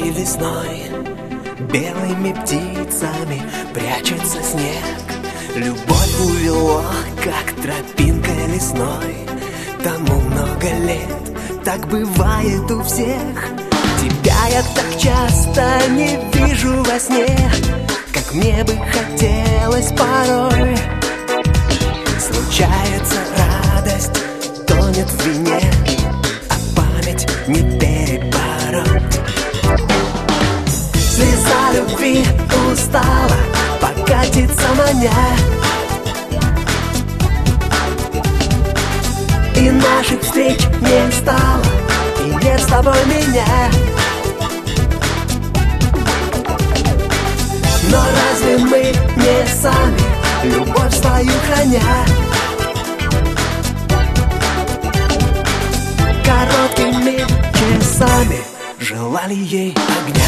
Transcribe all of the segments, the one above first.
Этой весной белыми птицами прячется снег. Любовь увело, как тропинка лесной. Тому много лет, так бывает у всех. Тебя я так часто не вижу во сне, как мне бы хотелось порой. Случается радость, тонет в вине, а память не перебороть. Слеза любви устала, покатится маня, и наших встреч не стало, и нет с тобой меня. Но разве мы не сами, любовь свою храня, короткими часами желали ей огня?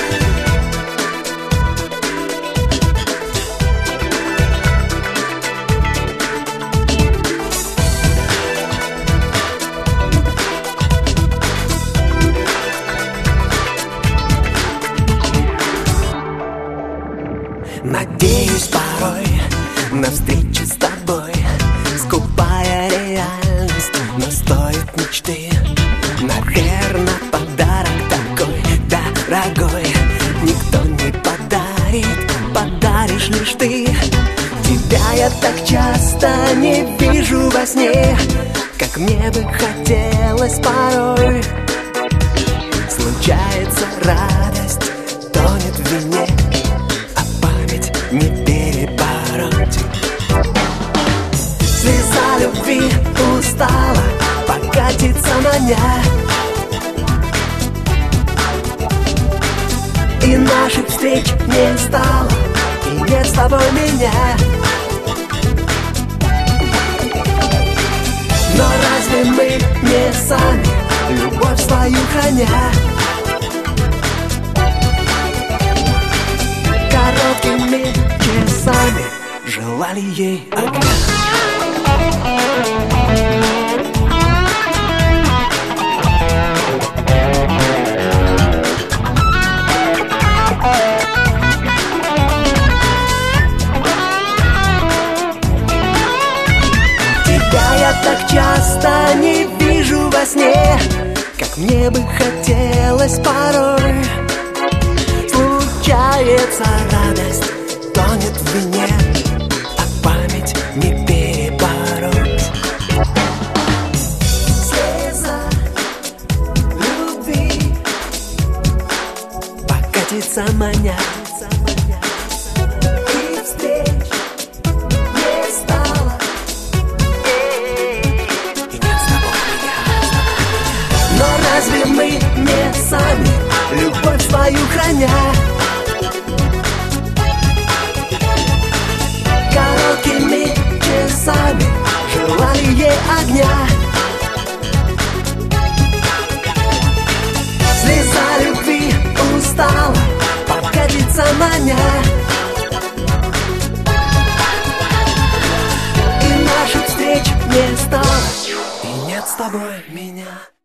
Надеюсь порой на встречу с тобой, скупая реальность, но стоит мечты. Наверно, подарок такой дорогой никто не подарит, подаришь лишь ты. Тебя я так часто не вижу во сне, как мне бы хотелось порой. Случается радость, тонет в вине, не перебороть. Слеза любви устала, покатится маня, и наших встреч не стало, и нет с тобой меня. Но разве мы не сами, любовь свою храня, короткими часами желали ей огня? Тебя я так часто не вижу во сне, как мне бы хотелось порой. Случается радость, тонет в вине, а память не перебороть. Слеза любви покатится маня, и встреч не стало, и нет с тобой меня. Но разве мы не сами, любовь свою храня, короткими часами желали ей огня? Слеза любви устала, покатится маня, и наших встреч не стало, и нет с тобой меня.